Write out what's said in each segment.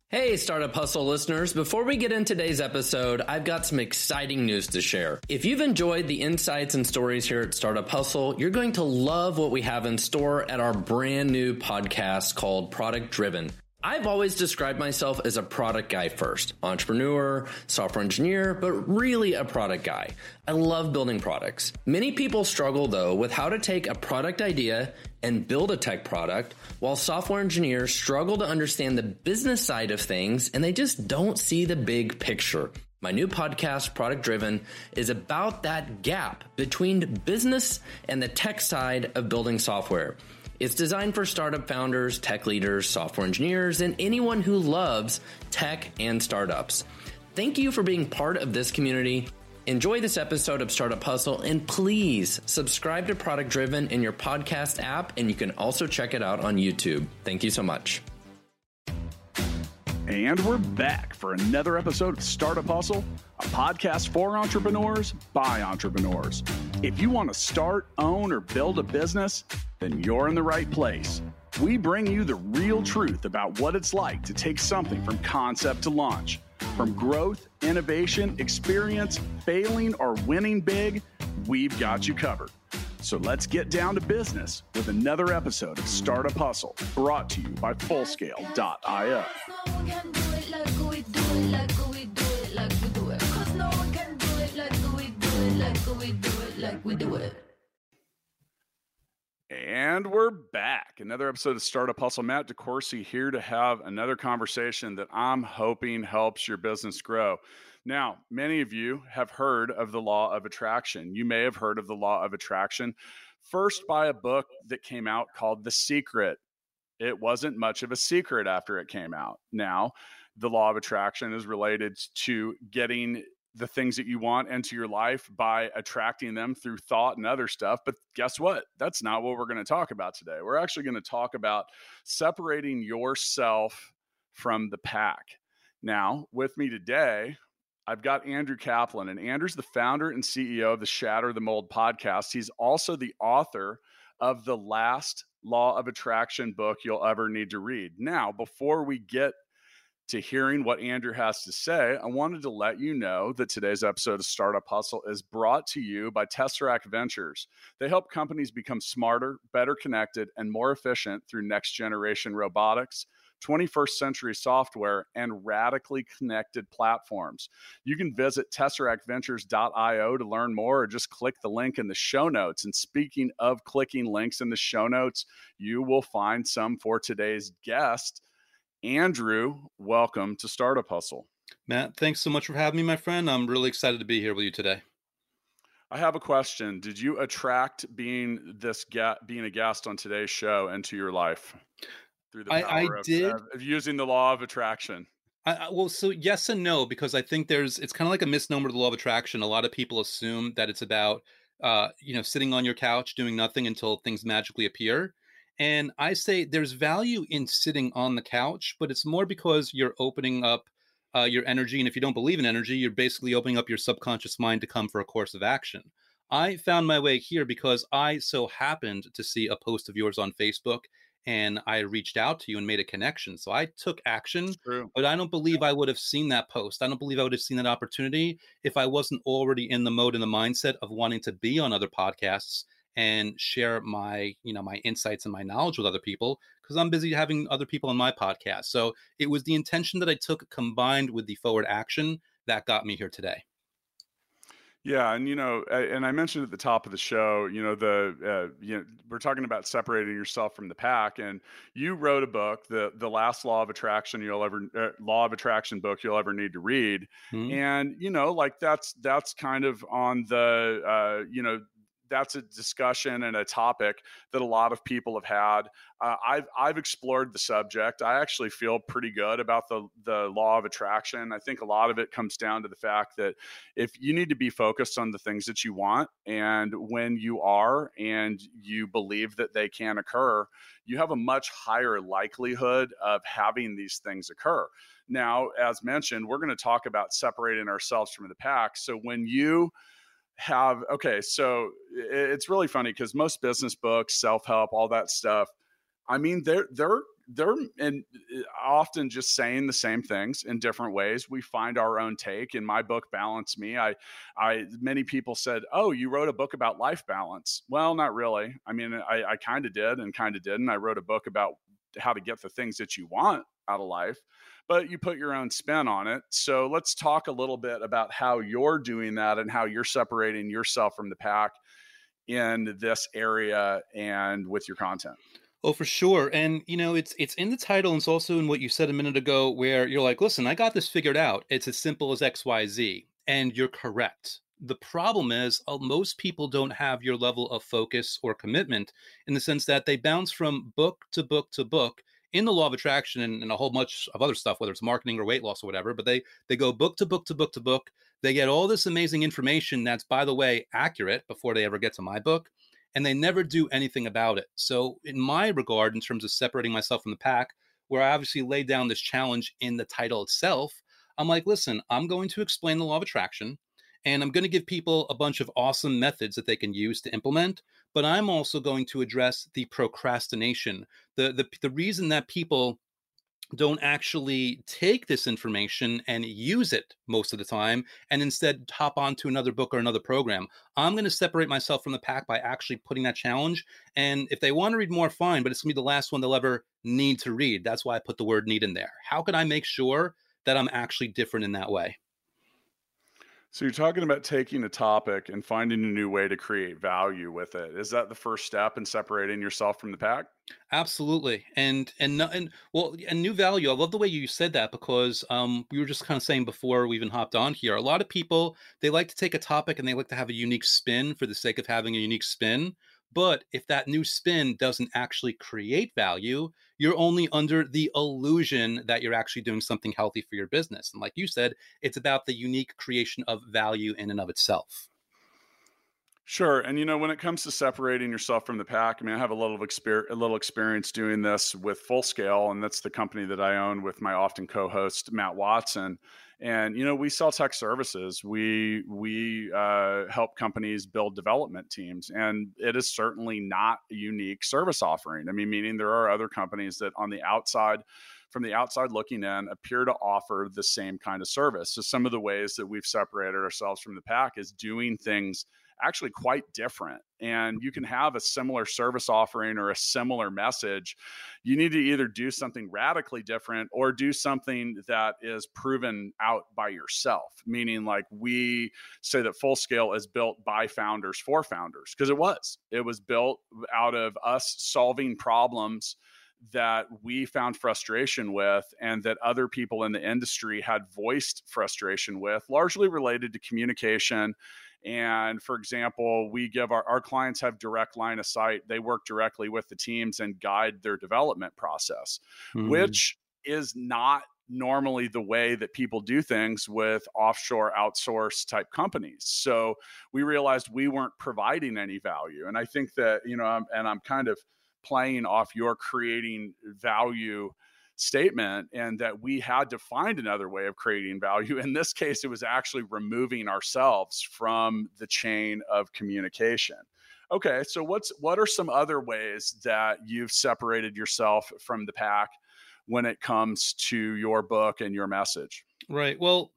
Hey, Startup Hustle listeners. Before we get into today's episode, I've got some exciting news to share. If you've enjoyed the insights and stories here at Startup Hustle, you're going to love what we have in store at our brand new podcast called Product Driven. I've always described myself as a product guy first, entrepreneur, software engineer, but really a product guy. I love building products. Many people struggle though with how to take a product idea and build a tech product, while software engineers struggle to understand the business side of things and they just don't see the big picture. My new podcast, Product Driven, is about that gap between business and the tech side of building software. It's designed for startup founders, tech leaders, software engineers, and anyone who loves tech and startups. Thank you for being part of this community. Enjoy this episode of Startup Hustle, and please subscribe to Product Driven in your podcast app, and you can also check it out on YouTube. Thank you so much. And we're back for another episode of Startup Hustle, a podcast for entrepreneurs by entrepreneurs. If you want to start, own, or build a business, then you're in the right place. We bring you the real truth about what it's like to take something from concept to launch. From growth, innovation, experience, failing, or winning big, we've got you covered. So let's get down to business with another episode of Startup Hustle, brought to you by Fullscale.io. And we're back. Another episode of Startup Hustle. Matt DeCoursey here to have another conversation that I'm hoping helps your business grow. Now, many of you have heard of the law of attraction. You may have heard of the law of attraction first by a book that came out called The Secret. It wasn't much of a secret after it came out. Now, the law of attraction is related to getting the things that you want into your life by attracting them through thought and other stuff. But guess what? That's not what we're going to talk about today. We're actually going to talk about separating yourself from the pack. Now, with me today, I've got Andrew Kaplan, and Andrew's the founder and CEO of the Shatter the Mold podcast. He's also the author of the last law of attraction book you'll ever need to read. Now, before we get to hearing what Andrew has to say, I wanted to let you know that today's episode of Startup Hustle is brought to you by Tesseract Ventures. They help companies become smarter, better connected, and more efficient through next-generation robotics, 21st century software, and radically connected platforms. You can visit TesseractVentures.io to learn more, or just click the link in the show notes. And speaking of clicking links in the show notes, you will find some for today's guest. Andrew, welcome to Startup Hustle. Matt, thanks so much for having me, my friend. I'm really excited to be here with you today. I have a question. Did you attract being a guest on today's show into your life through the power of using the law of attraction? Well, so yes and no, because I think it's kind of like a misnomer to the law of attraction. A lot of people assume that it's about, sitting on your couch doing nothing until things magically appear. And I say there's value in sitting on the couch, but it's more because you're opening up your energy. And if you don't believe in energy, you're basically opening up your subconscious mind to come for a course of action. I found my way here because I so happened to see a post of yours on Facebook, and I reached out to you and made a connection. So I took action, but I don't believe I would have seen that post. I don't believe I would have seen that opportunity if I wasn't already in the mode and the mindset of wanting to be on other podcasts and share my insights and my knowledge with other people, because I'm busy having other people on my podcast. So it was the intention that I took combined with the forward action that got me here today. Yeah, and and I mentioned at the top of the show, we're talking about separating yourself from the pack, and you wrote a book, the last law of attraction book you'll ever need to read, and that's kind of on the that's a discussion and a topic that a lot of people have had. I've explored the subject. I actually feel pretty good about the law of attraction. I think a lot of it comes down to the fact that if you need to be focused on the things that you want, and when you are and you believe that they can occur, you have a much higher likelihood of having these things occur. Now, as mentioned, we're going to talk about separating ourselves from the pack. So when you so it's really funny because most business books, self-help, all that stuff, I mean, they're they're often just saying the same things in different ways. We find our own take. In my book, Balance Me, many people said, "Oh, you wrote a book about life balance." Well, not really. I mean, I kind of did and kind of didn't. I wrote a book about how to get the things that you want out of life, but you put your own spin on it. So let's talk a little bit about how you're doing that and how you're separating yourself from the pack in this area and with your content. Oh, for sure. And it's in the title, and it's also in what you said a minute ago, where you're like, listen, I got this figured out. It's as simple as XYZ. And you're correct. The problem is most people don't have your level of focus or commitment, in the sense that they bounce from book to book to book in the law of attraction and a whole bunch of other stuff, whether it's marketing or weight loss or whatever. But they go book to book to book to book. They get all this amazing information that's, by the way, accurate before they ever get to my book, and they never do anything about it. So in my regard, in terms of separating myself from the pack, where I obviously laid down this challenge in the title itself, I'm like, listen, I'm going to explain the law of attraction, and I'm going to give people a bunch of awesome methods that they can use to implement. But I'm also going to address the procrastination, the reason that people don't actually take this information and use it most of the time, and instead hop onto another book or another program. I'm going to separate myself from the pack by actually putting that challenge. And if they want to read more, fine, but it's going to be the last one they'll ever need to read. That's why I put the word need in there. How can I make sure that I'm actually different in that way? So you're talking about taking a topic and finding a new way to create value with it. Is that the first step in separating yourself from the pack? Absolutely. And new value. I love the way you said that, because we were just kind of saying before we even hopped on here, a lot of people, they like to take a topic and they like to have a unique spin for the sake of having a unique spin. But if that new spin doesn't actually create value, you're only under the illusion that you're actually doing something healthy for your business. And like you said, it's about the unique creation of value in and of itself. Sure. And when it comes to separating yourself from the pack, I mean, I have a little experience doing this with Full Scale, and that's the company that I own with my often co-host Matt Watson. And we sell tech services. We help companies build development teams, and it is certainly not a unique service offering. I mean, meaning there are other companies that on the outside, from the outside looking in, appear to offer the same kind of service. So some of the ways that we've separated ourselves from the pack is doing things actually quite different. And you can have a similar service offering or a similar message. You need to either do something radically different or do something that is proven out by yourself. Meaning, like, we say that Full Scale is built by founders for founders, because it was built out of us solving problems that we found frustration with, and that other people in the industry had voiced frustration with, largely related to communication. And for example, we give our clients have direct line of sight. They work directly with the teams and guide their development process, which is not normally the way that people do things with offshore outsource type companies. So we realized we weren't providing any value. And I think that, I'm kind of playing off your creating value statement, and that we had to find another way of creating value. In this case, it was actually removing ourselves from the chain of communication. Okay, so what are some other ways that you've separated yourself from the pack when it comes to your book and your message? Right. Well,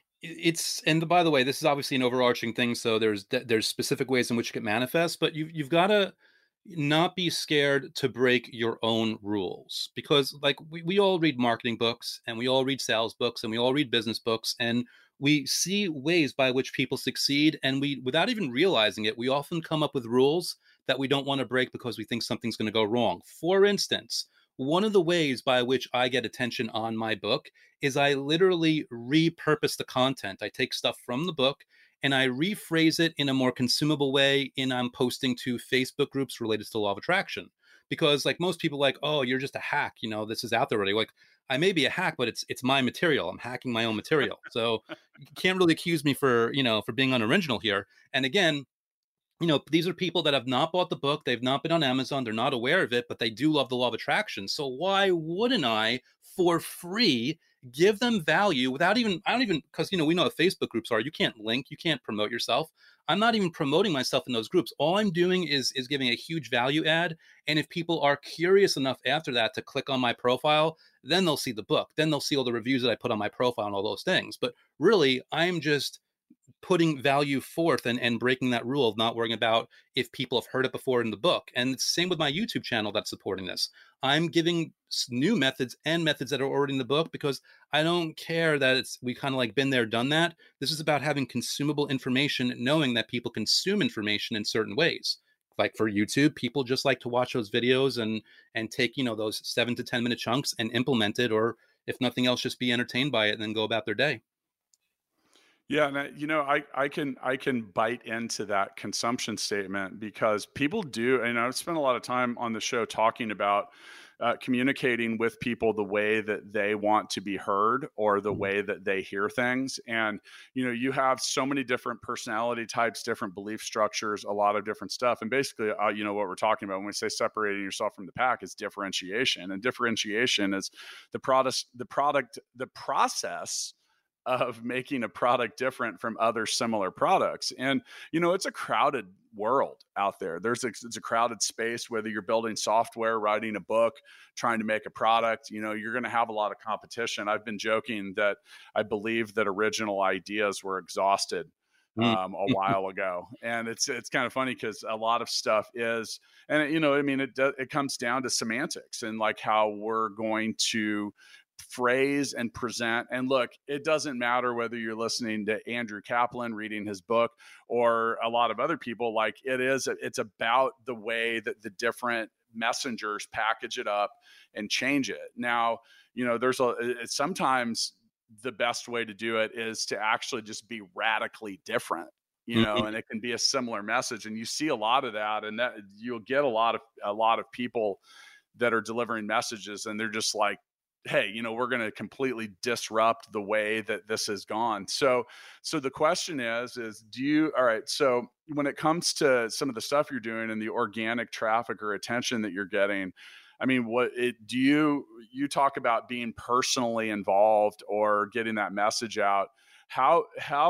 and by the way, this is obviously an overarching thing. So there's specific ways in which it can manifest, but you've got to not be scared to break your own rules, because like we all read marketing books, and we all read sales books, and we all read business books, and we see ways by which people succeed, and we, without even realizing it, we often come up with rules that we don't want to break because we think something's going to go wrong. For instance, one of the ways by which I get attention on my book is I literally repurpose the content. I take stuff from the book and I rephrase it in a more consumable way, and I'm posting to Facebook groups related to the law of attraction. Because like most people, like, oh, you're just a hack, this is out there already. Like, I may be a hack, but it's my material. I'm hacking my own material. So you can't really accuse me for being unoriginal here. And again, these are people that have not bought the book. They've not been on Amazon. They're not aware of it, but they do love the law of attraction. So why wouldn't I, for free, give them value without even, because, we know what Facebook groups are. You can't link, you can't promote yourself. I'm not even promoting myself in those groups. All I'm doing is giving a huge value add. And if people are curious enough after that to click on my profile, then they'll see the book. Then they'll see all the reviews that I put on my profile and all those things. But really, I'm just putting value forth and breaking that rule of not worrying about if people have heard it before in the book. And it's the same with my YouTube channel that's supporting this. I'm giving new methods and methods that are already in the book because I don't care that we kind of like been there, done that. This is about having consumable information, knowing that people consume information in certain ways. Like for YouTube, people just like to watch those videos and take, those 7 to 10 minute chunks and implement it, or if nothing else, just be entertained by it and then go about their day. Yeah, and I can bite into that consumption statement because people do, and I've spent a lot of time on the show talking about communicating with people the way that they want to be heard or the way that they hear things. And you have so many different personality types, different belief structures, a lot of different stuff. And basically, what we're talking about when we say separating yourself from the pack is differentiation, and differentiation is the process of making a product different from other similar products. And, it's a crowded world out there. It's a crowded space, whether you're building software, writing a book, trying to make a product, you're going to have a lot of competition. I've been joking that I believe that original ideas were exhausted a while ago. And it's kind of funny because a lot of stuff is, and it comes down to semantics and like how we're going to phrase and present. And look, it doesn't matter whether you're listening to Andrew Kaplan reading his book or a lot of other people. Like it's about the way that the different messengers package it up and change it. Now, sometimes the best way to do it is to actually just be radically different, and it can be a similar message. And you see a lot of that, and that you'll get a lot of people that are delivering messages and they're just like, hey, we're going to completely disrupt the way that this has gone. So the question is all right, so when it comes to some of the stuff you're doing and the organic traffic or attention that you're getting, I mean, you talk about being personally involved or getting that message out, how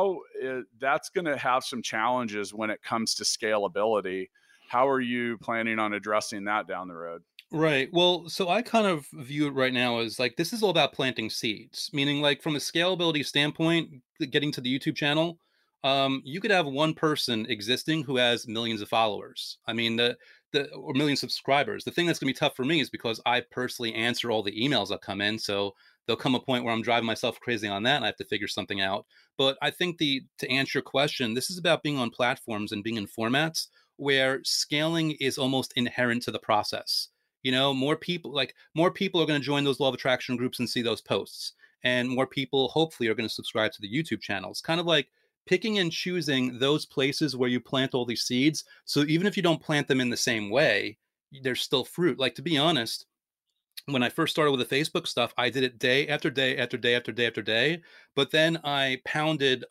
that's going to have some challenges when it comes to scalability. How are you planning on addressing that down the road? Right. Well, so I kind of view it right now as like this is all about planting seeds, meaning like from a scalability standpoint, getting to the YouTube channel, you could have one person existing who has millions of followers. I mean, or million subscribers. The thing that's gonna be tough for me is because I personally answer all the emails that come in. So there'll come a point where I'm driving myself crazy on that and I have to figure something out. But I think to answer your question, this is about being on platforms and being in formats where scaling is almost inherent to the process. More people are going to join those law of attraction groups and see those posts, and more people hopefully are going to subscribe to the YouTube channel. It's kind of like picking and choosing those places where you plant all these seeds. So even if you don't plant them in the same way, there's still fruit. Like, to be honest, when I first started with the Facebook stuff, I did it day after day after day after day after day. But then I pounded,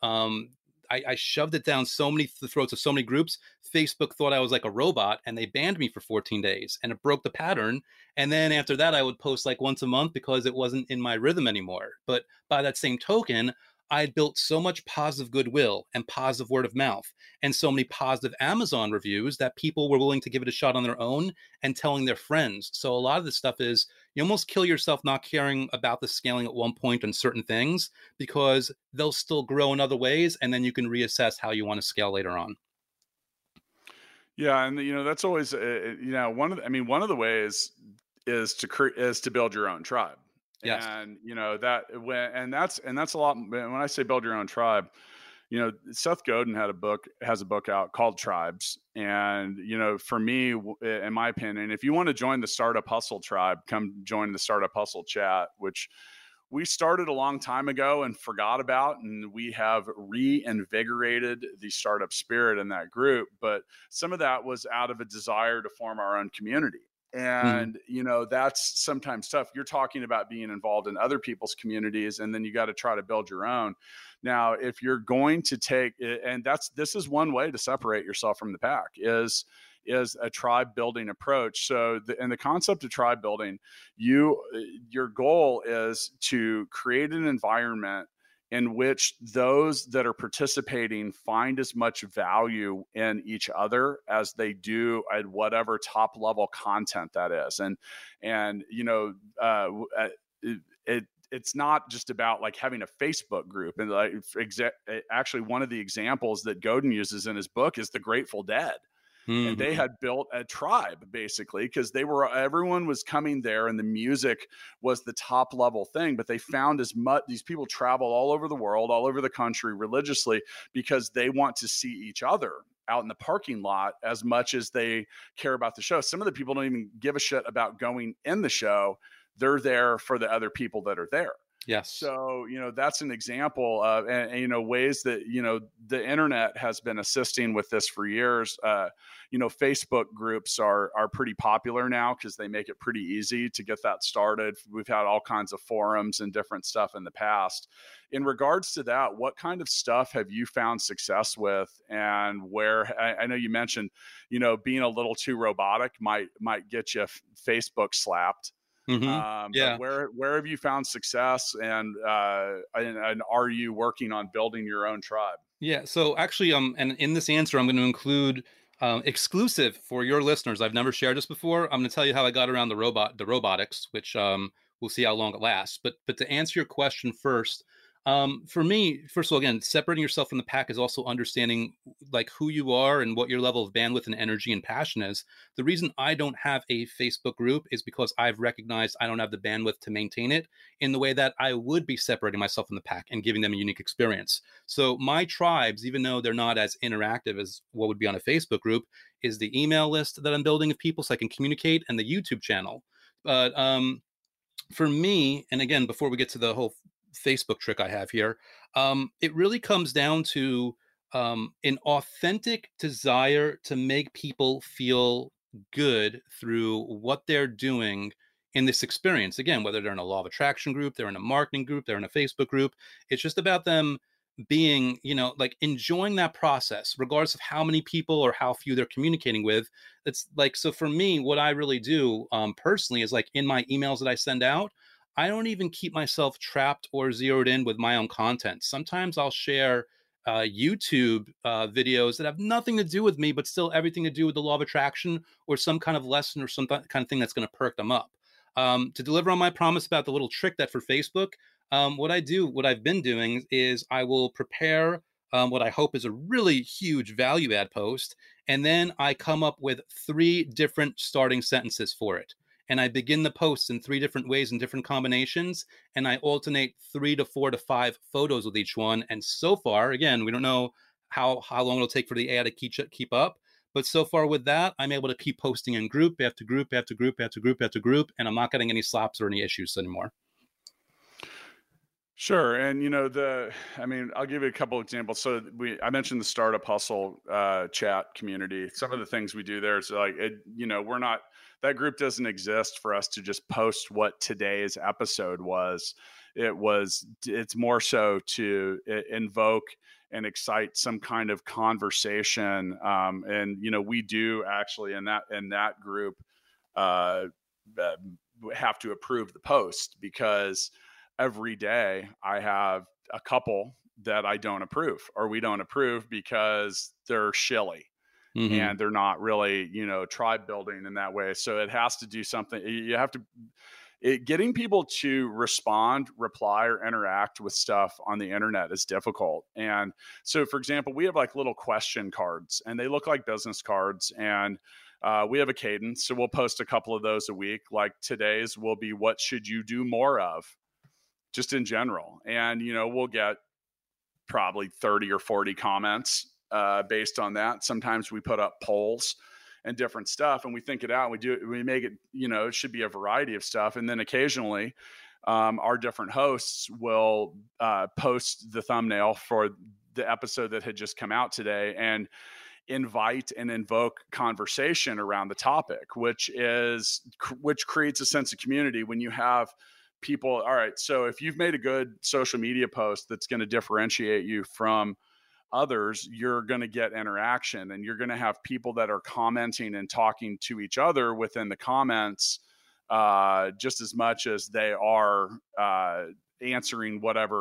I shoved it down the throats of so many groups. Facebook thought I was like a robot and they banned me for 14 days and it broke the pattern. And then after that, I would post like once a month because it wasn't in my rhythm anymore. But by that same token, I built so much positive goodwill and positive word of mouth and so many positive Amazon reviews that people were willing to give it a shot on their own and telling their friends. So a lot of this stuff is you almost kill yourself not caring about the scaling at one point on certain things because they'll still grow in other ways. And then you can reassess how you want to scale later on. Yeah. And, that's always, one of the ways is to build your own tribe. Yes. And that's a lot. When I say build your own tribe, Seth Godin has a book out called Tribes. And, for me, in my opinion, if you want to join the Startup Hustle tribe, come join the Startup Hustle chat, which we started a long time ago and forgot about. And we have reinvigorated the startup spirit in that group. But some of that was out of a desire to form our own community. And, that's sometimes tough. You're talking about being involved in other people's communities, and then you got to try to build your own. Now, if you're going to take, and this is one way to separate yourself from the pack is a tribe building approach. So in the concept of tribe building, your goal is to create an environment in which those that are participating find as much value in each other as they do at whatever top level content that is. And it's not just about like having a Facebook group. And like actually one of the examples that Godin uses in his book is the Grateful Dead. Mm-hmm. And they had built a tribe basically because everyone was coming there and the music was the top level thing. But they found these people travel all over the world, all over the country religiously because they want to see each other out in the parking lot as much as they care about the show. Some of the people don't even give a shit about going in the show. They're there for the other people that are there. Yes. So, that's an example of, and ways that, the internet has been assisting with this for years. Facebook groups are pretty popular now because they make it pretty easy to get that started. We've had all kinds of forums and different stuff in the past. In regards to that, what kind of stuff have you found success with, and where? I know you mentioned, being a little too robotic might get you Facebook slapped. Mm-hmm. Yeah. But where have you found success, and are you working on building your own tribe? Yeah. So actually, and in this answer, I'm going to include exclusive for your listeners. I've never shared this before. I'm going to tell you how I got around the robotics, which we'll see how long it lasts. But to answer your question first, for me, first of all, again, separating yourself from the pack is also understanding like who you are and what your level of bandwidth and energy and passion is. The reason I don't have a Facebook group is because I've recognized I don't have the bandwidth to maintain it in the way that I would be separating myself from the pack and giving them a unique experience. So my tribes, even though they're not as interactive as what would be on a Facebook group, is the email list that I'm building of people so I can communicate, and the YouTube channel. But for me, and again, before we get to the whole Facebook trick I have here, it really comes down to an authentic desire to make people feel good through what they're doing in this experience. Again, whether they're in a law of attraction group, they're in a marketing group, they're in a Facebook group, it's just about them being, like enjoying that process, regardless of how many people or how few they're communicating with. It's like, so for me, what I really do personally is like in my emails that I send out, I don't even keep myself trapped or zeroed in with my own content. Sometimes I'll share YouTube videos that have nothing to do with me, but still everything to do with the law of attraction or some kind of lesson or some kind of thing that's going to perk them up. To deliver on my promise about the little trick that for Facebook, what I've been doing is I will prepare what I hope is a really huge value add post. And then I come up with 3 different starting sentences for it. And I begin the posts in 3 different ways in different combinations. And I alternate 3 to 4 to 5 photos with each one. And so far, again, we don't know how long it'll take for the AI to keep up. But so far with that, I'm able to keep posting in group after group after group after group after group. And I'm not getting any slaps or any issues anymore. Sure. And, I'll give you a couple examples. So I mentioned the Startup Hustle chat community. Some of the things we do there is like, that group doesn't exist for us to just post what today's episode was. It's more so to invoke and excite some kind of conversation. We do actually in that group have to approve the post, because every day I have a couple that I don't approve, or we don't approve because they're shilly. Mm-hmm. And they're not really, tribe building in that way. So it has to do something. You have to, getting people to respond, reply, or interact with stuff on the internet is difficult. And so, for example, we have like little question cards, and they look like business cards. And we have a cadence. So we'll post a couple of those a week. Like today's will be, what should you do more of? Just in general. And, we'll get probably 30 or 40 comments based on that. Sometimes we put up polls and different stuff, and we think it out, and we make it, it should be a variety of stuff. And then occasionally our different hosts will post the thumbnail for the episode that had just come out today and invite and invoke conversation around the topic, which creates a sense of community when you have people. All right, so if you've made a good social media post that's going to differentiate you from others, you're going to get interaction, and you're going to have people that are commenting and talking to each other within the comments just as much as they are answering whatever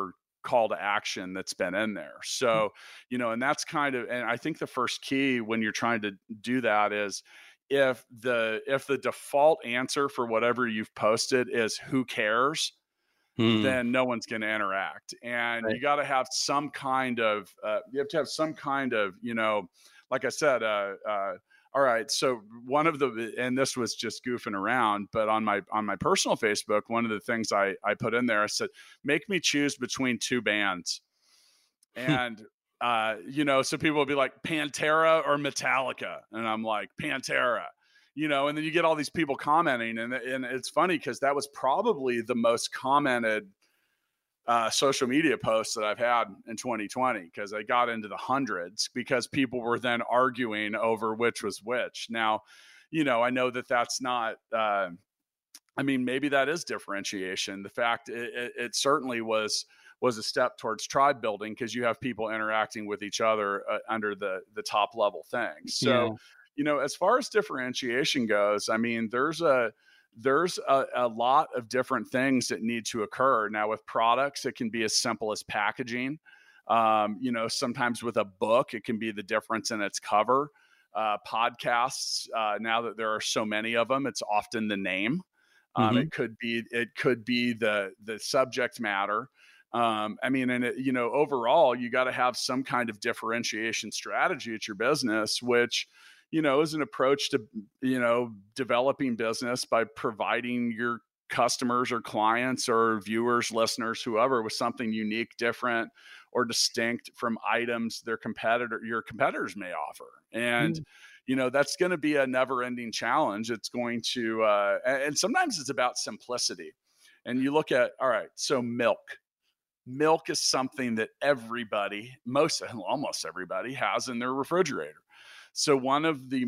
call to action that's been in there. So, and that's and I think the first key when you're trying to do that is if the default answer for whatever you've posted is who cares, then no one's going to interact. And Right. you got to have some kind of, like I said, all right. So and this was just goofing around, but on my personal Facebook, one of the things I put in there, I said, make me choose between two bands. And, so people will be like Pantera or Metallica. And I'm like, Pantera, and then you get all these people commenting, and it's funny because that was probably the most commented social media posts that I've had in 2020, because I got into the hundreds because people were then arguing over which was which. Now, I know that that's not, maybe that is differentiation. The fact it certainly was a step towards tribe building, because you have people interacting with each other under the top level things. So, as far as differentiation goes, there's a lot of different things that need to occur. Now, with products, it can be as simple as packaging. Sometimes with a book, it can be the difference in its cover. Podcasts, now that there are so many of them, it's often the name. It could be the subject matter. Overall, you got to have some kind of differentiation strategy at your business, which, is an approach to, developing business by providing your customers or clients or viewers, listeners, whoever, with something unique, different, or distinct from items your competitors may offer. And, that's going to be a never ending challenge. It's going to, and sometimes it's about simplicity. And you look at, all right, so milk is something that almost everybody has in their refrigerator. So one of the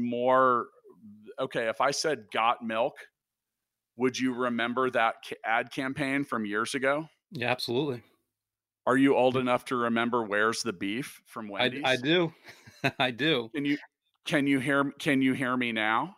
if I said got milk, would you remember that ad campaign from years ago? Yeah, absolutely. Are you old enough to remember Where's the Beef from Wendy's? I do. I do. Can you hear me now?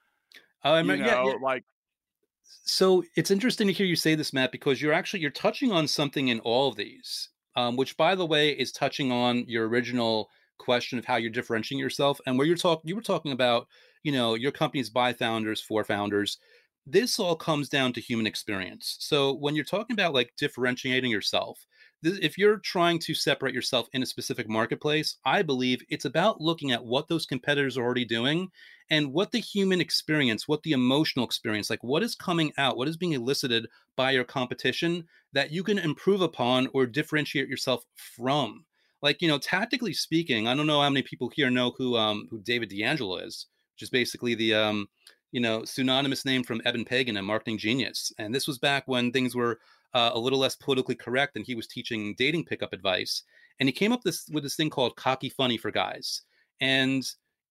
Yeah. So it's interesting to hear you say this, Matt, because you're touching on something in all of these, which, by the way, is touching on your original question of how you're differentiating yourself, and where you were talking about, your company's by founders, for founders. This all comes down to human experience. So when you're talking about like differentiating yourself, if you're trying to separate yourself in a specific marketplace, I believe it's about looking at what those competitors are already doing and what the human experience, what the emotional experience, like what is coming out, what is being elicited by your competition that you can improve upon or differentiate yourself from. Like, tactically speaking, I don't know how many people here know who David D'Angelo is, which is basically the pseudonymous name from Eben Pagan and Marketing Genius. And this was back when things were a little less politically correct, and he was teaching dating pickup advice. And he came up with this thing called Cocky Funny for Guys. And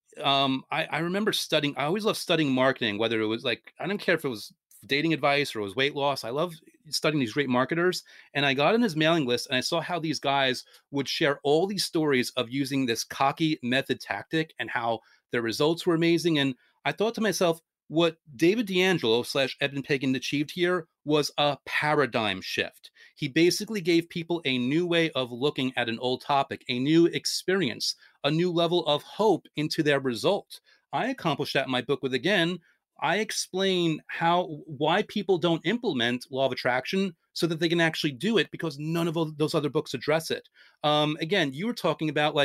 I remember studying. I always loved studying marketing, whether it was like, I don't care if it was dating advice or it was weight loss. I love studying these great marketers. And I got on his mailing list, and I saw how these guys would share all these stories of using this cocky method tactic and how their results were amazing. And I thought to myself, what David D'Angelo / Eben Pagan achieved here was a paradigm shift. He basically gave people a new way of looking at an old topic, a new experience, a new level of hope into their result. I accomplished that in my book with, again, I explain why people don't implement law of attraction so that they can actually do it, because none of those other books address it. Again, you were talking about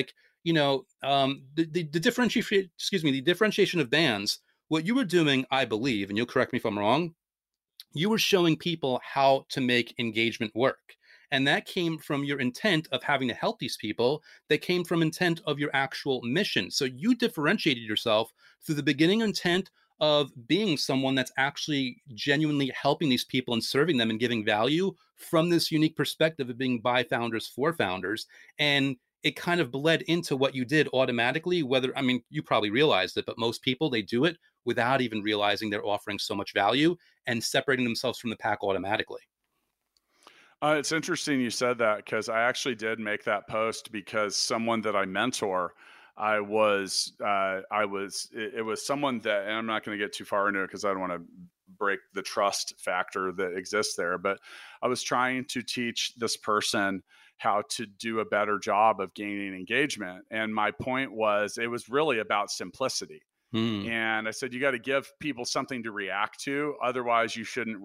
the differentiation of bands. What you were doing, I believe, and you'll correct me if I'm wrong, you were showing people how to make engagement work. And that came from your intent of having to help these people. That came from intent of your actual mission. So you differentiated yourself through the beginning intent of being someone that's actually genuinely helping these people and serving them and giving value from this unique perspective of being by founders, for founders. And it kind of bled into what you did automatically, you probably realized it, but most people, they do it without even realizing they're offering so much value and separating themselves from the pack automatically. It's interesting you said that, because I actually did make that post because someone that I mentor, it was someone that, and I'm not going to get too far into it because I don't want to break the trust factor that exists there. But I was trying to teach this person how to do a better job of gaining engagement. And my point was, it was really about simplicity. Mm. And I said, you got to give people something to react to. Otherwise, you shouldn't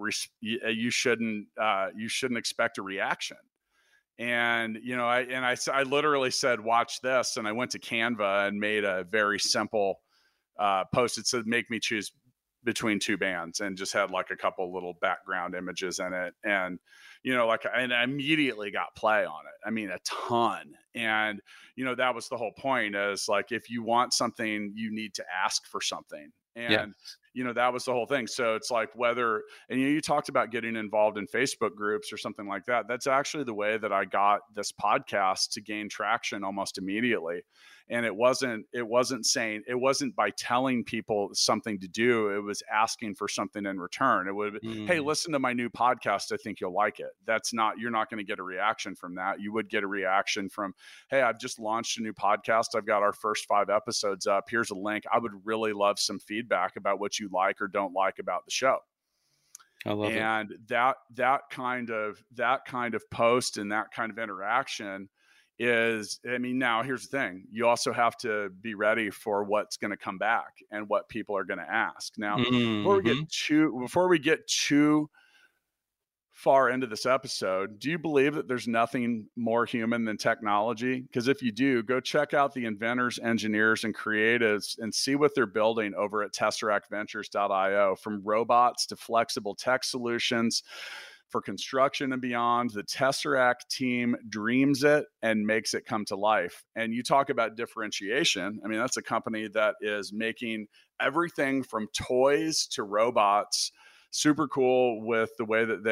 expect a reaction. And, I literally said, watch this. And I went to Canva and made a very simple post. It said, make me choose between two bands, and just had like a couple little background images in it. And, and I immediately got play on it. I mean, a ton. And, that was the whole point, is like, if you want something, you need to ask for something. And, that was the whole thing. So it's like and you talked about getting involved in Facebook groups or something like that. That's actually the way that I got this podcast to gain traction almost immediately. And it wasn't by telling people something to do. It was asking for something in return. It would, hey, listen to my new podcast. I think you'll like it. You're not going to get a reaction from that. You would get a reaction from, hey, I've just launched a new podcast. I've got our first 5 episodes up. Here's a link. I would really love some feedback about what you like or don't like about the show. I love it. And that kind of post and that kind of interaction is, now here's the thing. You also have to be ready for what's going to come back and what people are going to ask. Now, before we get too far into this episode, do you believe that there's nothing more human than technology? Because if you do, go check out the inventors, engineers, and creatives and see what they're building over at tesseractventures.io. From robots to flexible tech solutions for construction and beyond, the Tesseract team dreams it and makes it come to life. And you talk about differentiation. That's a company that is making everything from toys to robots. Super cool with the way that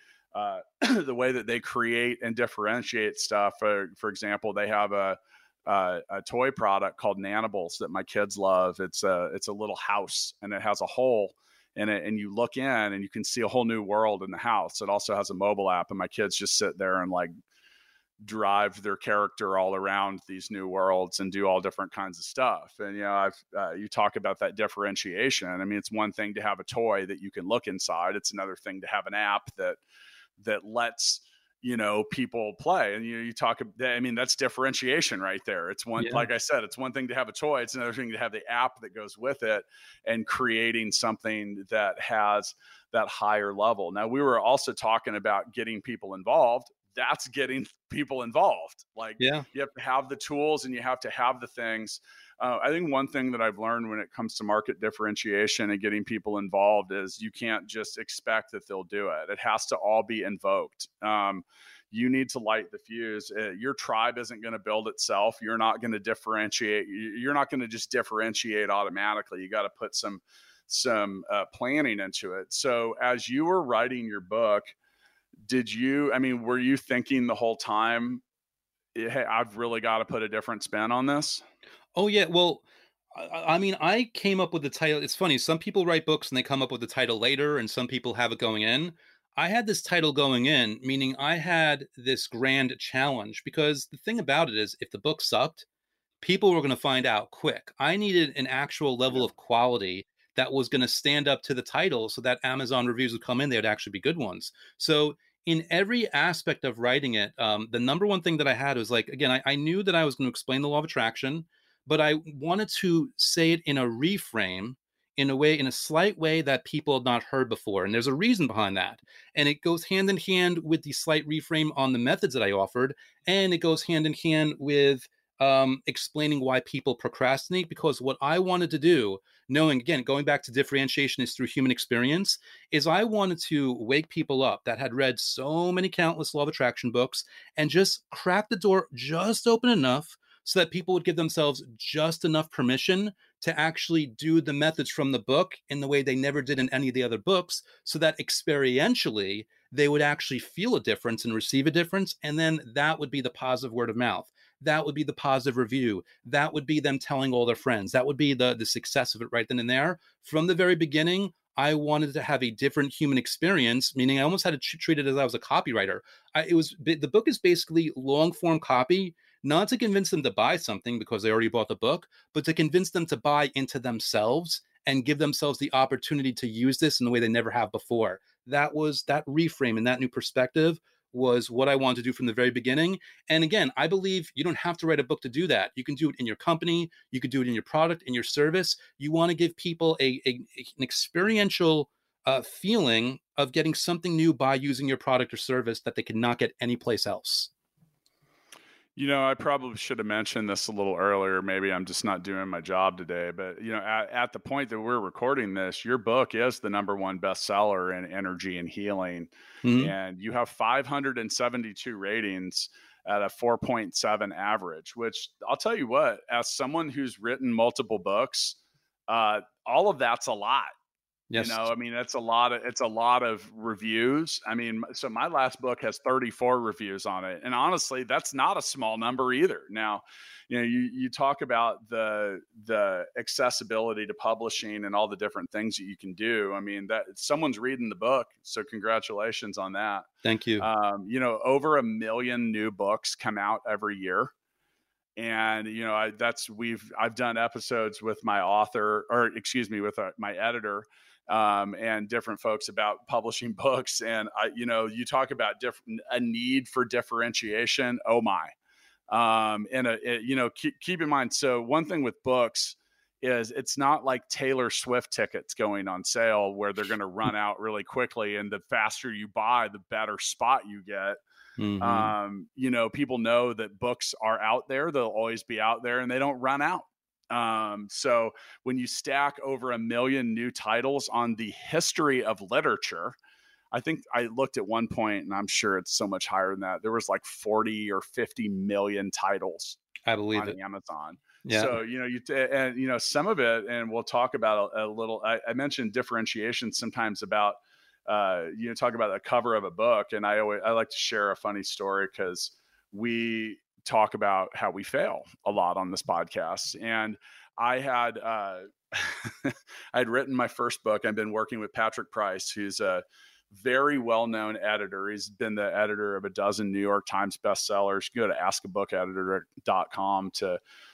they create and differentiate stuff. For example, they have a toy product called Nanables that my kids love. It's a little house, and it has a hole in it, and you look in and you can see a whole new world in the house. It also has a mobile app, and my kids just sit there and like drive their character all around these new worlds and do all different kinds of stuff. And, you talk about that differentiation. It's one thing to have a toy that you can look inside. It's another thing to have an app that lets, people play. And you talk, that's differentiation right there. It's one, like I said, it's one thing to have a toy. It's another thing to have the app that goes with it and creating something that has that higher level. Now, we were also talking about getting people involved. That's getting people involved. You have to have the tools and you have to have the things. I think one thing that I've learned when it comes to market differentiation and getting people involved is you can't just expect that they'll do it. It has to all be invoked. You need to light the fuse. Your tribe isn't going to build itself. You're not going to differentiate. You're not going to just differentiate automatically. You got to put some planning into it. So as you were writing your book, were you thinking the whole time, hey, I've really got to put a different spin on this? Oh, yeah. Well, I came up with the title. It's funny. Some people write books and they come up with the title later, and some people have it going in. I had this title going in, meaning I had this grand challenge, because the thing about it is, if the book sucked, people were going to find out quick. I needed an actual level of quality that was going to stand up to the title so that Amazon reviews would come in. They would actually be good ones. So in every aspect of writing it, the number one thing that I had was I knew that I was going to explain the law of attraction, but I wanted to say it in a reframe, in a slight way that people had not heard before. And there's a reason behind that. And it goes hand in hand with the slight reframe on the methods that I offered. And it goes hand in hand with explaining why people procrastinate, because what I wanted to do, knowing, again, going back to differentiation is through human experience, is I wanted to wake people up that had read so many countless law of attraction books and just crack the door just open enough so that people would give themselves just enough permission to actually do the methods from the book in the way they never did in any of the other books, so that experientially they would actually feel a difference and receive a difference. And then that would be the positive word of mouth. That would be the positive review. That would be them telling all their friends. That would be the success of it right then and there. From the very beginning, I wanted to have a different human experience, meaning I almost had to treat it as I was a copywriter. The book is basically long form copy, not to convince them to buy something because they already bought the book, but to convince them to buy into themselves and give themselves the opportunity to use this in a way they never have before. That reframe and that new perspective was what I wanted to do from the very beginning. And again, I believe you don't have to write a book to do that. You can do it in your company. You could do it in your product, in your service. You want to give people an experiential feeling of getting something new by using your product or service that they cannot get anyplace else. I probably should have mentioned this a little earlier. Maybe I'm just not doing my job today. But, at the point that we're recording this, your book is the #1 bestseller in energy and healing. Mm-hmm. And you have 572 ratings at a 4.7 average, which I'll tell you what, as someone who's written multiple books, all of that's a lot. Yes. It's a lot of reviews. So my last book has 34 reviews on it. And honestly, that's not a small number either. Now, you talk about the accessibility to publishing and all the different things that you can do. That someone's reading the book. So congratulations on that. Thank you. Over 1 million new books come out every year. And, I've done episodes with my with my editor, and different folks about publishing books. And you talk about a need for differentiation. Oh my. Keep in mind. So one thing with books is it's not like Taylor Swift tickets going on sale where they're going to run out really quickly. And the faster you buy, the better spot you get. Mm-hmm. People know that books are out there. They'll always be out there and they don't run out. So when you stack over 1 million new titles on the history of literature, I think I looked at one point, and I'm sure it's so much higher than that. There was like 40 or 50 million titles. I believe on it. Amazon. Yeah. So, some of it, and we'll talk about a little, I mentioned differentiation sometimes about, talk about the cover of a book. And I like to share a funny story because we talk about how we fail a lot on this podcast. And I had, I'd written my first book. I've been working with Patrick Price, who's a very well-known editor. He's been the editor of a dozen New York Times bestsellers. You go to askabookeditor.com to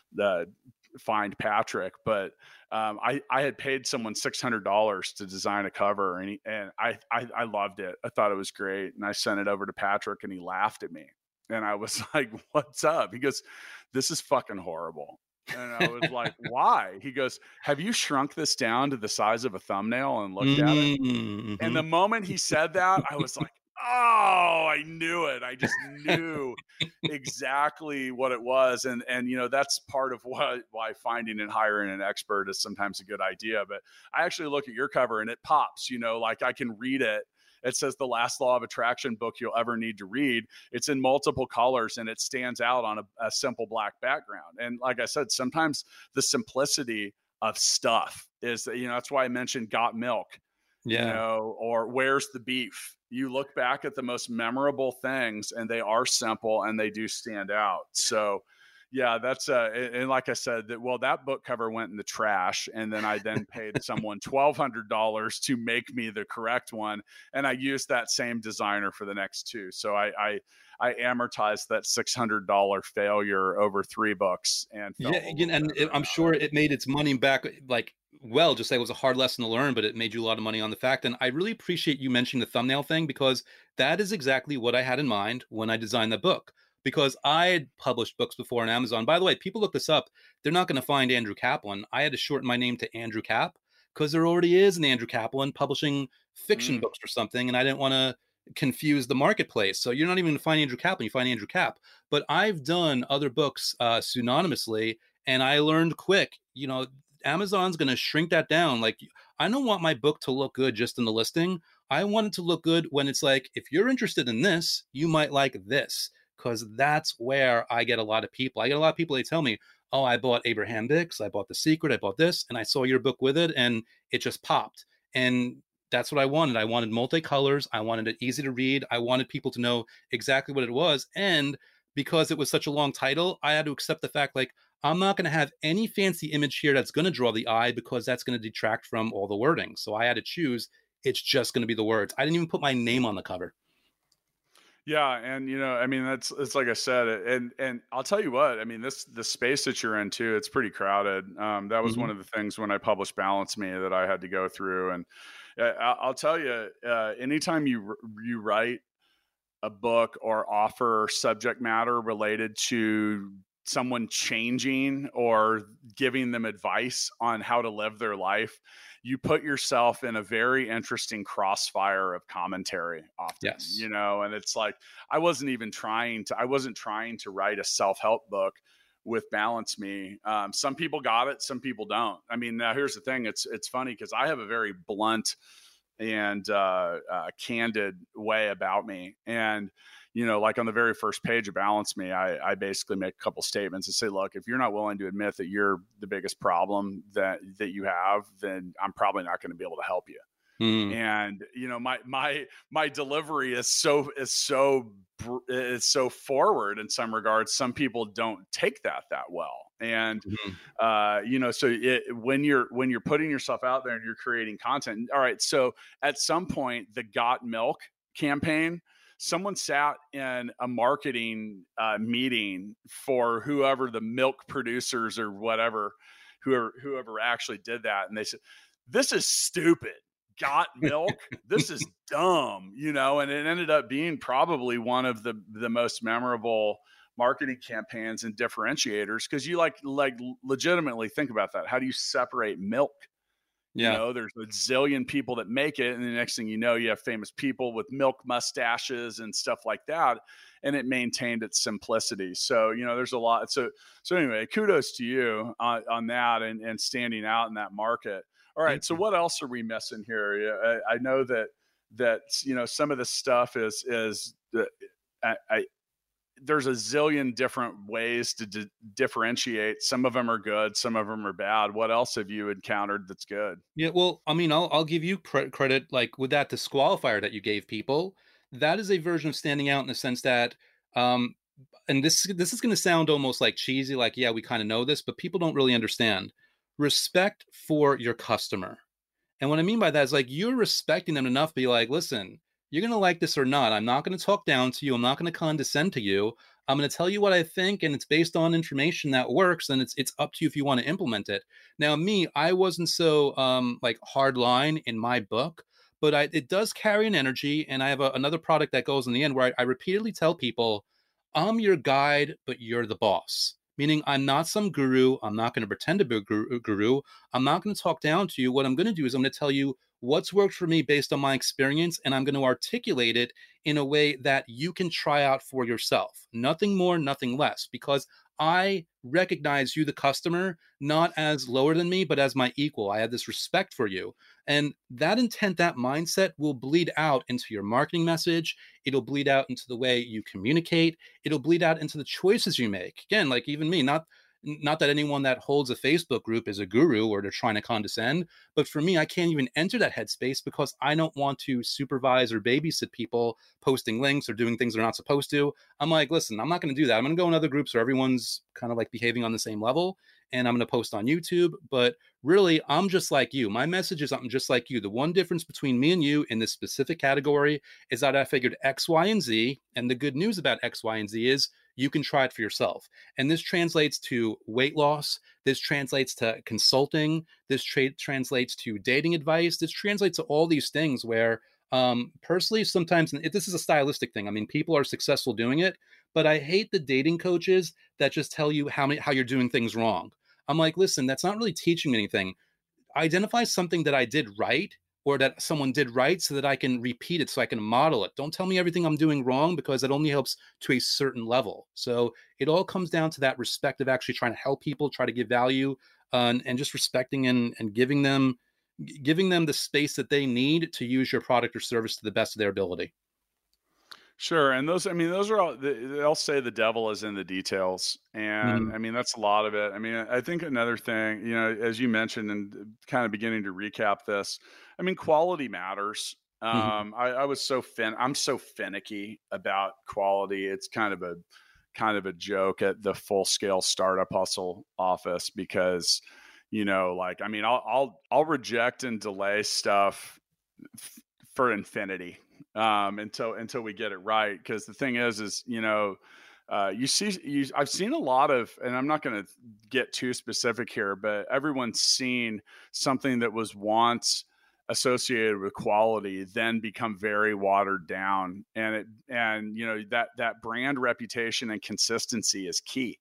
find Patrick. But I had paid someone $600 to design a cover, and I loved it. I thought it was great. And I sent it over to Patrick, and he laughed at me. And I was like, "What's up?" He goes, "This is fucking horrible." And I was like, "Why?" He goes, "Have you shrunk this down to the size of a thumbnail and looked at it?" Mm-hmm. And the moment he said that, I was like, "Oh, I knew it. I just knew exactly what it was." And that's part of why finding and hiring an expert is sometimes a good idea. But I actually look at your cover and it pops, like I can read it. It says The Last Law of Attraction book you'll ever need to read. It's in multiple colors and it stands out on a simple black background. And like I said, sometimes the simplicity of stuff is, that's why I mentioned Got Milk, or Where's the Beef? You look back at the most memorable things and they are simple and they do stand out. So yeah, that's and like I said, that book cover went in the trash, and then I paid someone $1,200 to make me the correct one, and I used that same designer for the next two. So I amortized that $600 failure over 3 books, and I'm sure it made its money back. Just say it was a hard lesson to learn, but it made you a lot of money on the fact. And I really appreciate you mentioning the thumbnail thing, because that is exactly what I had in mind when I designed the book. Because I had published books before on Amazon. By the way, people look this up. They're not going to find Andrew Kaplan. I had to shorten my name to Andrew Cap because there already is an Andrew Kaplan publishing fiction books or something. And I didn't want to confuse the marketplace. So you're not even going to find Andrew Kaplan. You find Andrew Cap. But I've done other books pseudonymously, and I learned quick, Amazon's going to shrink that down. Like, I don't want my book to look good just in the listing. I want it to look good when it's like, if you're interested in this, you might like this. Because that's where I get a lot of people. I get a lot of people, they tell me, "Oh, I bought Abraham Hicks, I bought The Secret, I bought this, and I saw your book with it, and it just popped." And that's what I wanted. I wanted multicolors. I wanted it easy to read. I wanted people to know exactly what it was. And because it was such a long title, I had to accept the fact, I'm not going to have any fancy image here that's going to draw the eye, because that's going to detract from all the wording. So I had to choose. It's just going to be the words. I didn't even put my name on the cover. Yeah, and I mean, it's like I said, and I'll tell you what, I mean, the space that you're in too, it's pretty crowded. That was Hmm. one of the things when I published Balance Me that I had to go through, and I'll tell you, anytime you write a book or offer subject matter related to someone changing or giving them advice on how to live their life, you put yourself in a very interesting crossfire of commentary often, Yes. and it's like I wasn't trying to write a self-help book with Balance Me. Some people got it, some people don't. I mean, now here's the thing, it's funny because I have a very blunt and candid way about me. And, like on the very first page of Balance Me, I basically make a couple statements and say, look, if you're not willing to admit that you're the biggest problem that you have, then I'm probably not going to be able to help you. Mm. And my delivery is so forward in some regards. Some people don't take that well. And Mhm. so when you're putting yourself out there and you're creating content, all right, so at some point the Got Milk campaign, someone sat in a marketing meeting for whoever the milk producers or whatever, whoever actually did that, and they said, this is stupid. Got Milk, this is dumb, and it ended up being probably one of the most memorable marketing campaigns and differentiators, because you like legitimately think about that. How do you separate milk? Yeah. There's a zillion people that make it, and the next thing you know, you have famous people with milk mustaches and stuff like that, and it maintained its simplicity. So there's a lot. So anyway, kudos to you on that and standing out in that market. All right, Thank so you. what else are we missing here? I know that some of this stuff is there's a zillion different ways to differentiate. Some of them are good, some of them are bad. What else have you encountered that's good? Yeah, well, I mean, I'll give you credit, like with that disqualifier that you gave people. That is a version of standing out in the sense that, um, and this is going to sound almost like cheesy, like yeah, we kind of know this, but people don't really understand respect for your customer. And what I mean by that is like you're respecting them enough to be like, listen, you're going to like this or not. I'm not going to talk down to you. I'm not going to condescend to you. I'm going to tell you what I think, and it's based on information that works, and it's up to you if you want to implement it. Now, me, I wasn't so like hard line in my book, but it does carry an energy, and I have another product that goes in the end where I repeatedly tell people, I'm your guide, but you're the boss. Meaning, I'm not some guru. I'm not going to pretend to be a guru. I'm not going to talk down to you. What I'm going to do is I'm going to tell you what's worked for me based on my experience, and I'm going to articulate it in a way that you can try out for yourself. Nothing more, nothing less, because I recognize you, the customer, not as lower than me, but as my equal. I have this respect for you. And that intent, that mindset will bleed out into your marketing message. It'll bleed out into the way you communicate. It'll bleed out into the choices you make. Again, like even me, not that anyone that holds a Facebook group is a guru or they're trying to condescend, but for me, I can't even enter that headspace because I don't want to supervise or babysit people posting links or doing things they're not supposed to. I'm like, listen, I'm not going to do that. I'm going to go in other groups where everyone's kind of like behaving on the same level, and I'm going to post on YouTube. But really, I'm just like you. My message is I'm just like you. The one difference between me and you in this specific category is that I figured X, Y, and Z. And the good news about X, Y, and Z is you can try it for yourself. And this translates to weight loss. This translates to consulting. This translates to dating advice. This translates to all these things where, personally, sometimes this is a stylistic thing. I mean, people are successful doing it, but I hate the dating coaches that just tell you how you're doing things wrong. I'm like, listen, that's not really teaching me anything. Identify something that I did right or that someone did right so that I can repeat it, so I can model it. Don't tell me everything I'm doing wrong because it only helps to a certain level. So it all comes down to that respect of actually trying to help people, try to give value, and just respecting and giving them the space that they need to use your product or service to the best of their ability. Sure, and those, I mean, those are all. They'll say the devil is in the details, and Mhm. I mean that's a lot of it. I mean, I think another thing, as you mentioned, and kind of beginning to recap this, I mean, quality matters. Mhm. I'm so finicky about quality. It's kind of a joke at the Full Scale Startup Hustle office because, I mean, I'll reject and delay stuff for infinity. until we get it right. Because the thing is I've seen a lot of, and I'm not going to get too specific here, but everyone's seen something that was once associated with quality then become very watered down, and that brand reputation and consistency is key.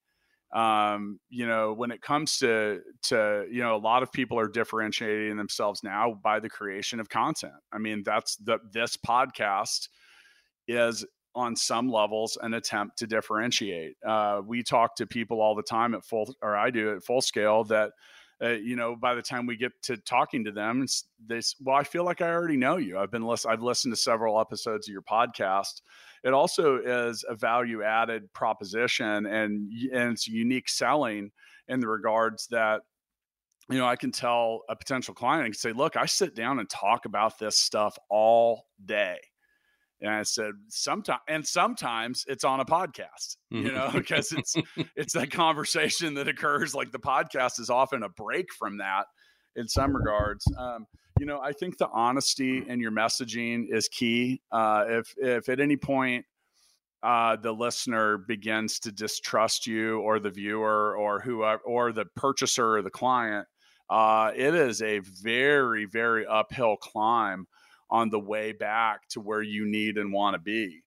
When it comes to a lot of people are differentiating themselves now by the creation of content. I mean, this podcast is on some levels an attempt to differentiate. We talk to people all the time I do at Full Scale that, by the time we get to talking to them, I feel like I already know you. I've listened to several episodes of your podcast. It also is a value added proposition and it's unique selling in the regards that, I can tell a potential client, I can say, look, I sit down and talk about this stuff all day. And I said, sometimes it's on a podcast, because it's that conversation that occurs. Like the podcast is often a break from that in some regards. I think the honesty in your messaging is key. If at any point the listener begins to distrust you or the viewer or whoever, or the purchaser or the client, it is a very, very uphill climb on the way back to where you need and want to be.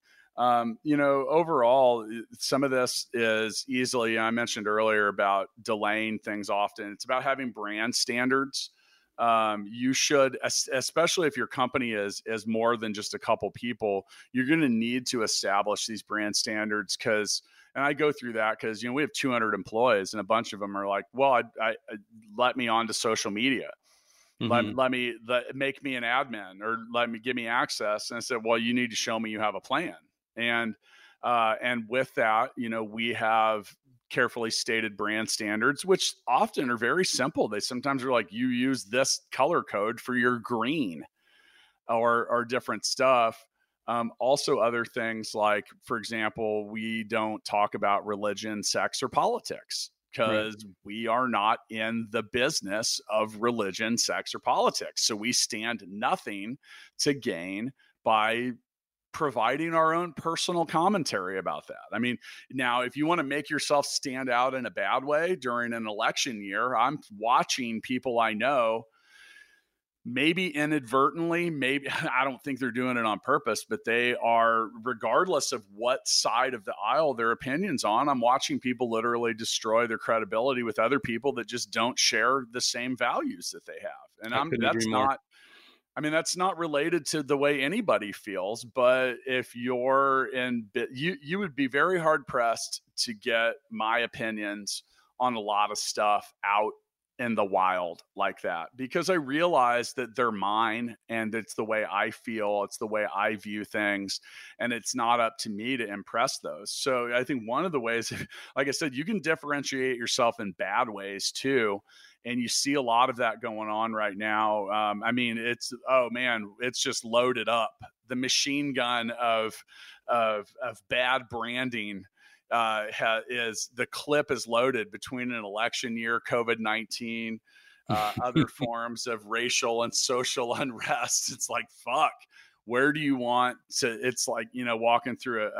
Overall, some of this is easily, I mentioned earlier about delaying things often. It's about having brand standards. You should, especially if your company is more than just a couple people, you're going to need to establish these brand standards and I go through that because, we have 200 employees and a bunch of them are like, well, I let me onto social media. Mm-hmm. Make me an admin or give me access. And I said, well, you need to show me you have a plan. And with that, we have carefully stated brand standards, which often are very simple. They sometimes are like, you use this color code for your green or different stuff. Also other things like, for example, we don't talk about religion, sex, or politics. Because we are not in the business of religion, sex, or politics. So we stand nothing to gain by providing our own personal commentary about that. I mean, now, if you want to make yourself stand out in a bad way during an election year, I'm watching people I know, maybe inadvertently, I don't think they're doing it on purpose, but they are, regardless of what side of the aisle their opinions on, I'm watching people literally destroy their credibility with other people that just don't share the same values that they have. And that's not related to the way anybody feels, but if you're you would be very hard pressed to get my opinions on a lot of stuff out in the wild like that, because I realize that they're mine and it's the way I feel, it's the way I view things, and it's not up to me to impress those. So I think one of the ways, like I said, you can differentiate yourself in bad ways too. And you see a lot of that going on right now. It's just loaded up. The machine gun of bad branding the clip is loaded between an election year, COVID-19, other forms of racial and social unrest. It's like, fuck, where do you want to? It's like, walking through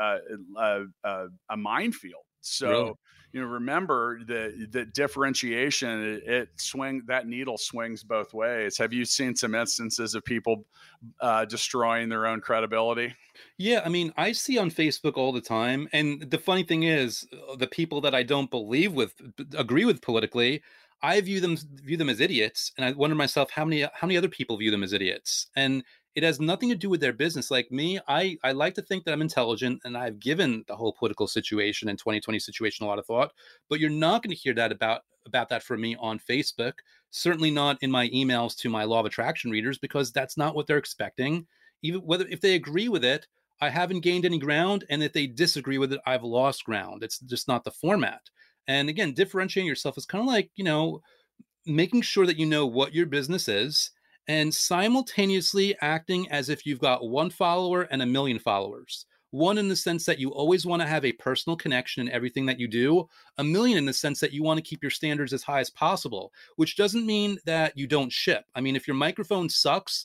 a minefield. So, really? Remember the differentiation, that needle swings both ways. Have you seen some instances of people destroying their own credibility? Yeah, I mean, I see on Facebook all the time, and the funny thing is, the people that I don't agree with politically, I view them as idiots, and I wonder myself how many other people view them as idiots, and it has nothing to do with their business. Like me, I like to think that I'm intelligent, and I've given the whole political situation and 2020 situation a lot of thought. But you're not going to hear that about that from me on Facebook. Certainly not in my emails to my Law of Attraction readers, because that's not what they're expecting. Even if they agree with it, I haven't gained any ground, and if they disagree with it, I've lost ground. It's just not the format. And again, differentiating yourself is kind of like, making sure that you know what your business is, and simultaneously acting as if you've got one follower and 1 million followers. One in the sense that you always want to have a personal connection in everything that you do. 1 million in the sense that you want to keep your standards as high as possible, which doesn't mean that you don't ship. I mean, if your microphone sucks,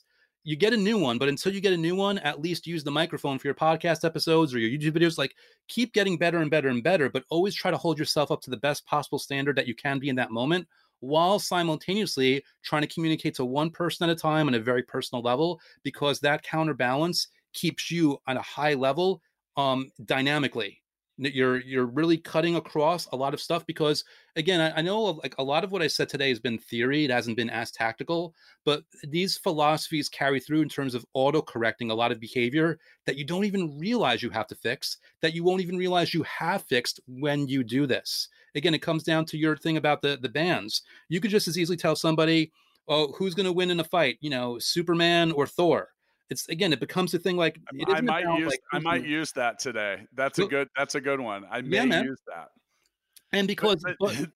you get a new one, but until you get a new one, at least use the microphone for your podcast episodes or your YouTube videos. Like, keep getting better and better and better, but always try to hold yourself up to the best possible standard that you can be in that moment, while simultaneously trying to communicate to one person at a time on a very personal level, because that counterbalance keeps you on a high level dynamically. You're really cutting across a lot of stuff, because again, I know like a lot of what I said today has been theory. It hasn't been as tactical, but these philosophies carry through in terms of auto correcting a lot of behavior that you don't even realize you have to fix, that you won't even realize you have fixed when you do this. Again, it comes down to your thing about the bands. You could just as easily tell somebody, oh, who's going to win in a fight, Superman or Thor. It's, again, it becomes a thing like it I isn't might about, use like, I might use that today. That's a good one. I may use that. And because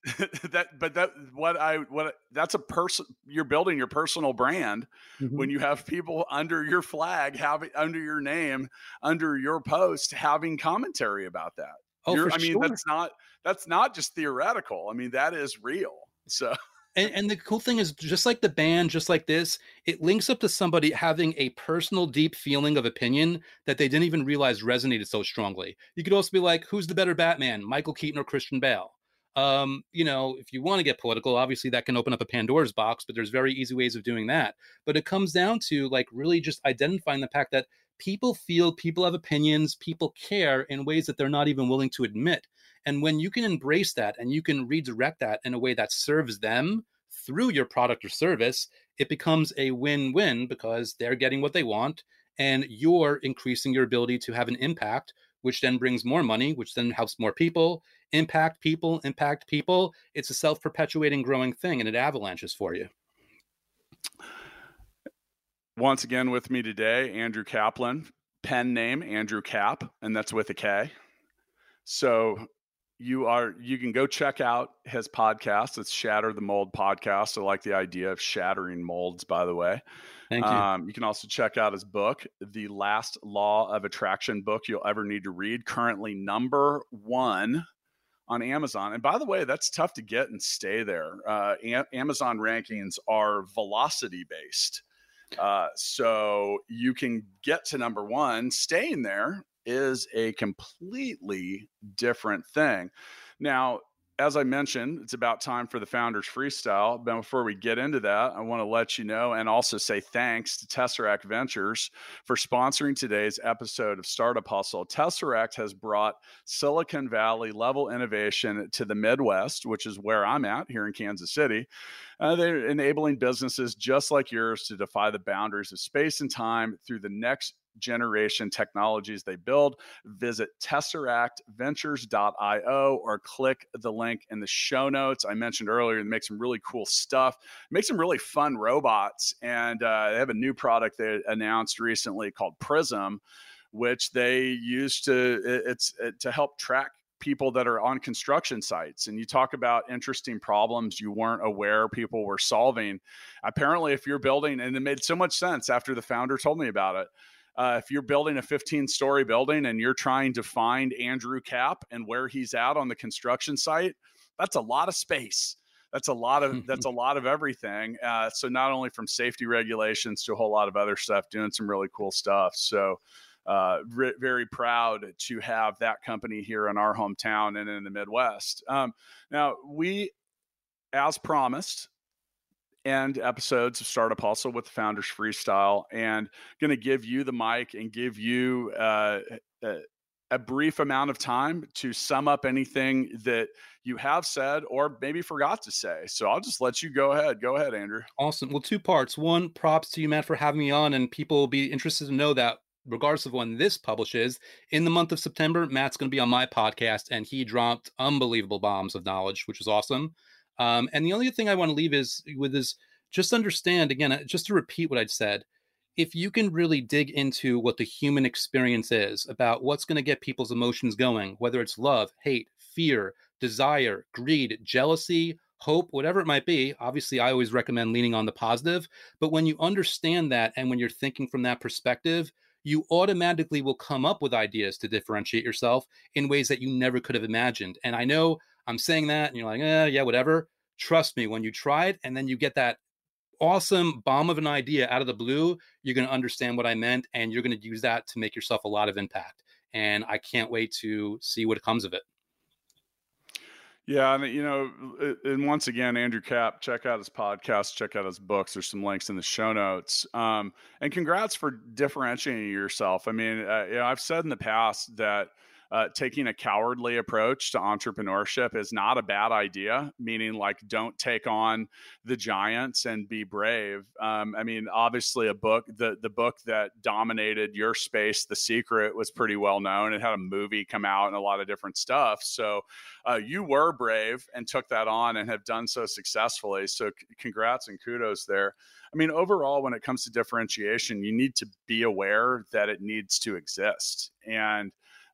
that's a person, you're building your personal brand when you have people under your flag, under your name, under your post, having commentary about that. Sure. That's not just theoretical. I mean, that is real. So. And the cool thing is, just like the band, just like this, it links up to somebody having a personal, deep feeling of opinion that they didn't even realize resonated so strongly. You could also be like, who's the better Batman, Michael Keaton or Christian Bale? If you want to get political, obviously that can open up a Pandora's box, but there's very easy ways of doing that. But it comes down to, like, really just identifying the fact that people feel, people have opinions, people care in ways that they're not even willing to admit. And when you can embrace that and you can redirect that in a way that serves them through your product or service, it becomes a win-win, because they're getting what they want and you're increasing your ability to have an impact, which then brings more money, which then helps more people, impact people. It's a self-perpetuating, growing thing, and it avalanches for you. Once again with me today, Andrew Kaplan, pen name Andrew Cap, and that's with a K. So you can go check out his podcast. It's Shatter the Mold Podcast. I like the idea of shattering molds, by the way. Thank you. You can also check out his book, The Last Law of Attraction book you'll ever need to read, currently #1 on Amazon. And by the way, that's tough to get and stay there. Amazon rankings are velocity based. So you can get to #1. Staying there is a completely different thing. Now, as I mentioned, it's about time for the Founders Freestyle. But before we get into that, I want to let you know and also say thanks to Tesseract Ventures for sponsoring today's episode of Startup Hustle. Tesseract has brought Silicon Valley level innovation to the Midwest, which is where I'm at here in Kansas City. They're enabling businesses just like yours to defy the boundaries of space and time through the next generation technologies they build. Visit tesseractventures.io or click the link in the show notes. I mentioned earlier, they make some really cool stuff, make some really fun robots, and they have a new product they announced recently called Prism, which they use to help track people that are on construction sites. And you talk about interesting problems you weren't aware people were solving. Apparently, if you're building, and it made so much sense after the founder told me about it, if you're building a 15-story building and you're trying to find Andrew Cap and where he's at on the construction site, that's a lot of space. That's a lot of everything. So not only from safety regulations to a whole lot of other stuff, doing some really cool stuff. So very proud to have that company here in our hometown and in the Midwest. Now, we, as promised, end episodes of Startup Hustle with the Founders Freestyle, and going to give you the mic and give you a brief amount of time to sum up anything that you have said or maybe forgot to say. So I'll just let you go ahead. Go ahead, Andrew. Awesome. Well, two parts. One, props to you, Matt, for having me on, and people will be interested to know that regardless of when this publishes, in the month of September, Matt's going to be on my podcast, and he dropped unbelievable bombs of knowledge, which is awesome. And the only thing I want to leave is just understand, again, just to repeat what I'd said, if you can really dig into what the human experience is about what's going to get people's emotions going, whether it's love, hate, fear, desire, greed, jealousy, hope, whatever it might be. Obviously, I always recommend leaning on the positive. But when you understand that, and when you're thinking from that perspective, you automatically will come up with ideas to differentiate yourself in ways that you never could have imagined. And I know I'm saying that and you're like, yeah, whatever. Trust me, when you try it and then you get that awesome bomb of an idea out of the blue, you're going to understand what I meant, and you're going to use that to make yourself a lot of impact. And I can't wait to see what comes of it. Yeah, and and once again, Andrew Cap, check out his podcast, check out his books. There's some links in the show notes. And congrats for differentiating yourself. I mean, I've said in the past that taking a cowardly approach to entrepreneurship is not a bad idea, meaning like don't take on the giants and be brave. I mean, obviously the book that dominated your space, The Secret, was pretty well known. It had a movie come out and a lot of different stuff. So you were brave and took that on and have done so successfully. So congrats and kudos there. I mean, overall, when it comes to differentiation, you need to be aware that it needs to exist. And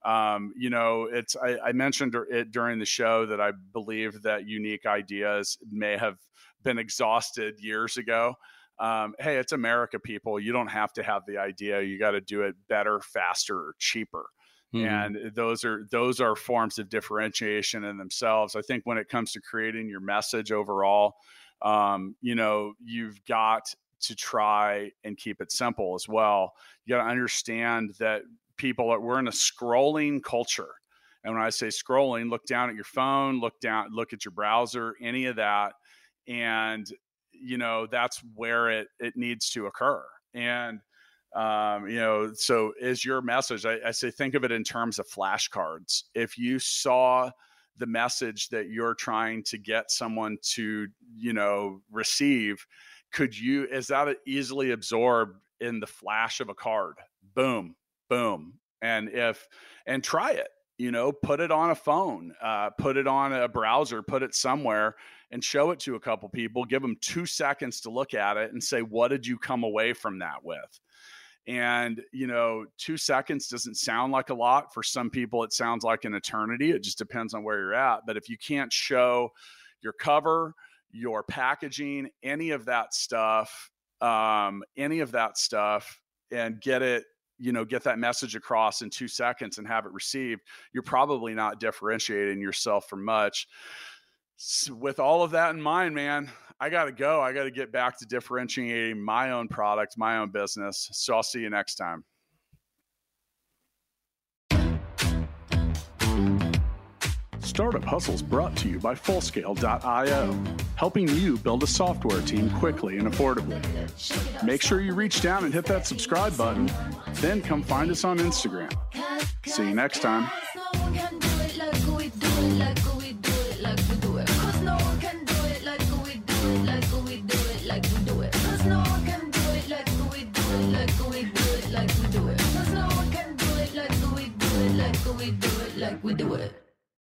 I mentioned it during the show that I believe that unique ideas may have been exhausted years ago. Hey, it's America, people. You don't have to have the idea. You got to do it better, faster, or cheaper. And those are forms of differentiation in themselves. I think when it comes to creating your message overall, you've got to try and keep it simple as well. You got to understand that we're in a scrolling culture. And when I say scrolling, look down at your phone, look at your browser, any of that. And, that's where it needs to occur. And, so is your message, I say, think of it in terms of flashcards. If you saw the message that you're trying to get someone to, receive, is that easily absorbed in the flash of a card? Boom. Boom. And try it, put it on a phone, put it on a browser, put it somewhere and show it to a couple people, give them 2 seconds to look at it and say, what did you come away from that with? And, 2 seconds doesn't sound like a lot. For some people, it sounds like an eternity. It just depends on where you're at. But if you can't show your cover, your packaging, any of that stuff, and get that message across in 2 seconds and have it received, you're probably not differentiating yourself from much. So with all of that in mind, man, I got to go. I got to get back to differentiating my own product, my own business. So I'll see you next time. Startup Hustles brought to you by Fullscale.io, helping you build a software team quickly and affordably. Make sure you reach down and hit that subscribe button, then come find us on Instagram. See you next time. We do it.